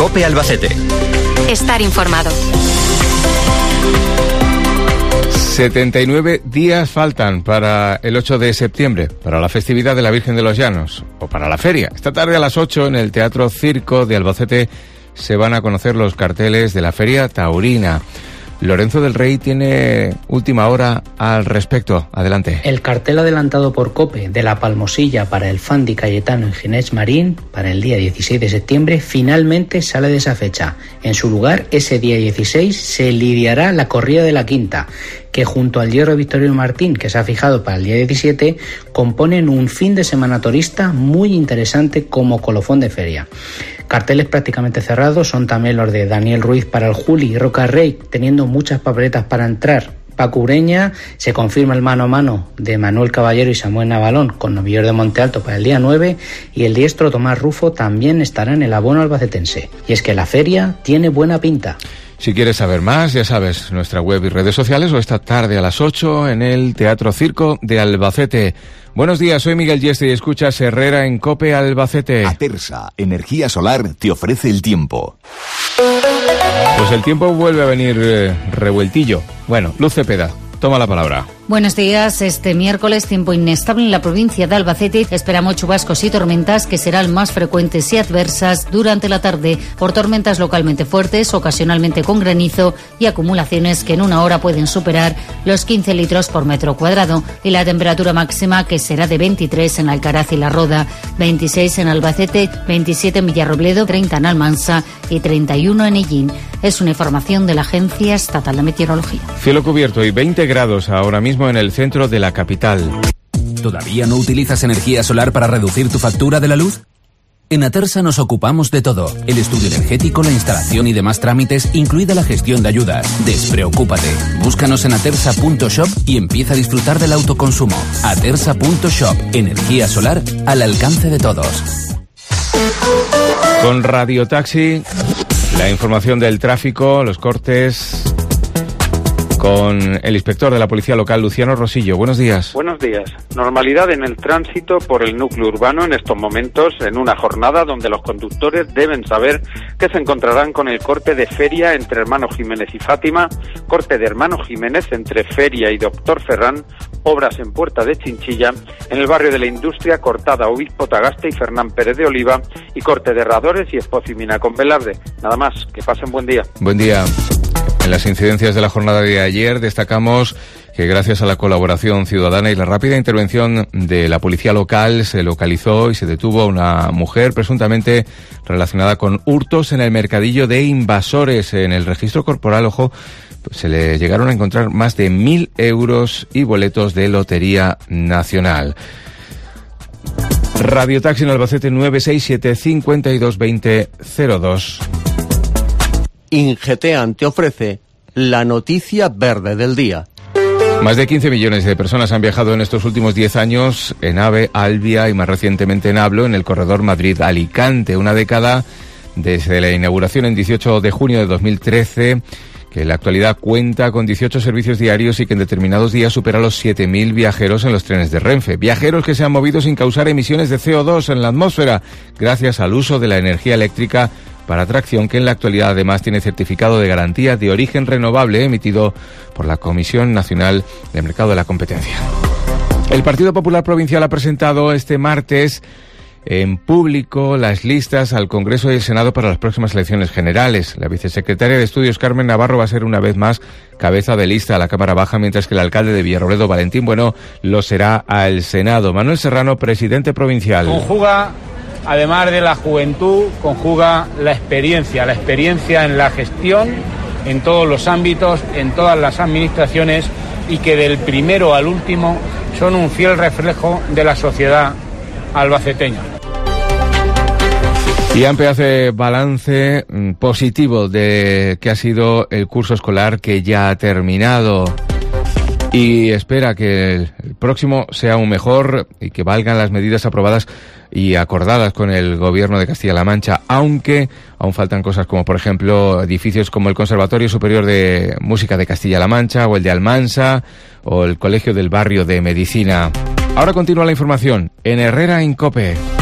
COPE Albacete. Estar informado. 79 días faltan para el 8 de septiembre, para la festividad de la Virgen de los Llanos, o para la feria. Esta tarde a las 8 en el Teatro Circo de Albacete se van a conocer los carteles de la Feria Taurina. Lorenzo del Rey tiene última hora al respecto. Adelante. El cartel adelantado por COPE de la Palmosilla para el Fandi Cayetano y Ginés Marín para el día 16 de septiembre finalmente sale de esa fecha. En su lugar, ese día 16 se lidiará la corrida de la Quinta, que junto al Hierro Victorino Martín, que se ha fijado para el día 17, componen un fin de semana turista muy interesante como colofón de feria. Carteles prácticamente cerrados son también los de Daniel Ruiz para el Juli y Roca Rey, teniendo muchas papeletas para entrar. Paco Ureña, se confirma el mano a mano de Manuel Caballero y Samuel Navalón con Novillero de Monte Alto para el día 9, y el diestro Tomás Rufo también estará en el abono albacetense. Y es que la feria tiene buena pinta. Si quieres saber más, ya sabes, nuestra web y redes sociales, o esta tarde a las 8 en el Teatro Circo de Albacete. Buenos días, soy Miguel Yeste y escuchas Herrera en COPE Albacete. Atersa Energía Solar te ofrece el tiempo. Pues el tiempo vuelve a venir revueltillo. Bueno, Luz Cepeda, toma la palabra. Buenos días. Este miércoles, tiempo inestable en la provincia de Albacete. Esperamos chubascos y tormentas que serán más frecuentes y adversas durante la tarde por tormentas localmente fuertes, ocasionalmente con granizo y acumulaciones que en una hora pueden superar los 15 litros por metro cuadrado. Y la temperatura máxima que será de 23 en Alcaraz y La Roda, 26 en Albacete, 27 en Villarrobledo, 30 en Almansa y 31 en Illín. Es una información de la Agencia Estatal de Meteorología. Cielo cubierto y 20 grados ahora mismo en el centro de la capital. ¿Todavía no utilizas energía solar para reducir tu factura de la luz? En Atersa nos ocupamos de todo. El estudio energético, la instalación y demás trámites, incluida la gestión de ayudas. Despreocúpate. Búscanos en atersa.shop y empieza a disfrutar del autoconsumo. Atersa.shop. Energía solar al alcance de todos. Con Radio Taxi, la información del tráfico, los cortes, con el inspector de la Policía Local, Luciano Rosillo. Buenos días. Buenos días. Normalidad en el tránsito por el núcleo urbano en estos momentos, en una jornada donde los conductores deben saber que se encontrarán con el corte de Feria entre Hermanos Jiménez y Fátima, corte de Hermanos Jiménez entre Feria y Doctor Ferrán, obras en Puerta de Chinchilla, en el barrio de la Industria, cortada Obispo Tagaste y Fernán Pérez de Oliva, y corte de Herradores y Espoz y Mina con Velarde. Nada más, que pasen buen día. Buen día. En las incidencias de la jornada de ayer destacamos que gracias a la colaboración ciudadana y la rápida intervención de la policía local se localizó y se detuvo a una mujer presuntamente relacionada con hurtos en el mercadillo de Invasores. En el registro corporal, ojo, pues se le llegaron a encontrar más de 1.000 euros y boletos de Lotería Nacional. Radio Taxi en Albacete 967 52 20 02. Ingeteam te ofrece la noticia verde del día. Más de 15 millones de personas han viajado en estos últimos 10 años en AVE, Alvia y más recientemente en Ablo, en el corredor Madrid-Alicante. Una década desde la inauguración en 18 de junio de 2013, que en la actualidad cuenta con 18 servicios diarios y que en determinados días supera los 7.000 viajeros en los trenes de Renfe. Viajeros que se han movido sin causar emisiones de CO2 en la atmósfera, gracias al uso de la energía eléctrica para tracción, que en la actualidad además tiene certificado de garantía de origen renovable emitido por la Comisión Nacional del Mercado de la Competencia. El Partido Popular Provincial ha presentado este martes en público las listas al Congreso y el Senado para las próximas elecciones generales. La vicesecretaria de Estudios, Carmen Navarro, va a ser una vez más cabeza de lista a la Cámara Baja, mientras que el alcalde de Villarrobledo, Valentín Bueno, lo será al Senado. Manuel Serrano, presidente provincial. Conjuga, además de la juventud, conjuga la experiencia en la gestión, en todos los ámbitos, en todas las administraciones, y que del primero al último son un fiel reflejo de la sociedad albaceteña. Y AMPE hace balance positivo de que ha sido el curso escolar que ya ha terminado y espera que el próximo sea aún mejor y que valgan las medidas aprobadas y acordadas con el Gobierno de Castilla-La Mancha, aunque aún faltan cosas como, por ejemplo, edificios como el Conservatorio Superior de Música de Castilla-La Mancha o el de Almansa o el Colegio del Barrio de Medicina. Ahora continúa la información en Herrera en COPE.